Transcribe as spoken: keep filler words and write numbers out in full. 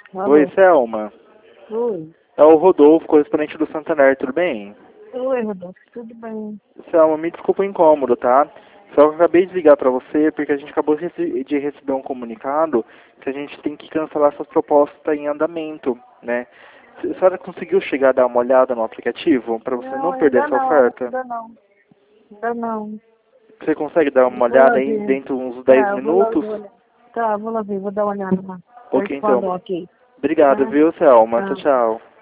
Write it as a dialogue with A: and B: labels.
A: Alô?
B: Oi, Selma.
A: Oi.
B: É o Rodolfo, correspondente do Santander, tudo bem?
A: Oi, Rodolfo, tudo bem?
B: Selma, me desculpa o incômodo, tá? Só que eu acabei de ligar pra você porque a gente acabou de rece- de receber um comunicado que a gente tem que cancelar essa proposta em andamento, né? A senhora conseguiu chegar a dar uma olhada no aplicativo para você
A: Não,
B: não perder
A: ainda
B: essa
A: não,
B: oferta?
A: ainda não. Ainda não.
B: Você consegue dar
A: Eu
B: uma
A: vou lá
B: olhada aí
A: ver.
B: dentro de uns dez
A: Tá, eu vou lá,
B: minutos?
A: vou olhar. Tá, vou lá ver, vou dar uma olhada lá. Eu
B: Ok,
A: te falo
B: então.
A: ok.
B: Obrigado,
A: Tá?
B: viu, Selma? Tchau,
A: Tá.
B: tchau.